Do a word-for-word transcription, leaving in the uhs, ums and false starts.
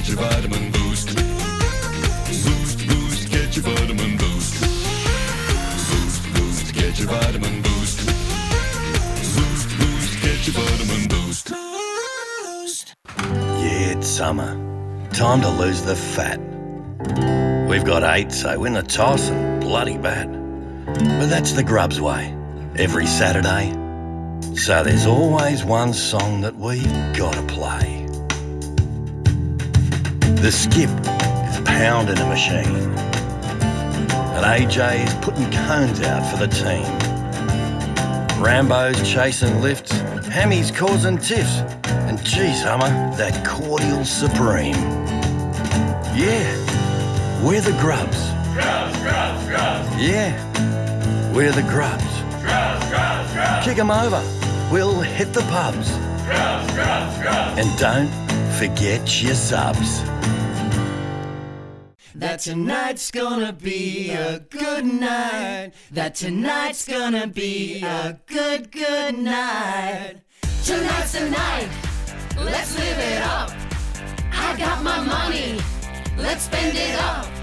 get your vitamin boost. Boost, boost, get your vitamin boost. Boost, boost, get your vitamin boost. Boost, boost, get your vitamin boost. Yeah, it's summer. Time to lose the fat. We've got eight, so win the toss and bloody bat. But that's the Grubs way, every Saturday. So there's always one song that we've got to play. The skip is pounding a machine, and A J is putting cones out for the team. Rambo's chasing lifts, Hammy's causing tiffs, and geez, Hummer, that cordial supreme. Yeah, we're the Grubs. Grubs, Grubs, Grubs. Yeah, we're the Grubs. Grubs, Grubs, Grubs. Kick 'em over, we'll hit the pubs. Grubs, Grubs, Grubs. And don't forget your subs. That tonight's gonna be a good night. That tonight's gonna be a good, good night. Tonight's the night, let's live it up. I got my money, let's spend it up.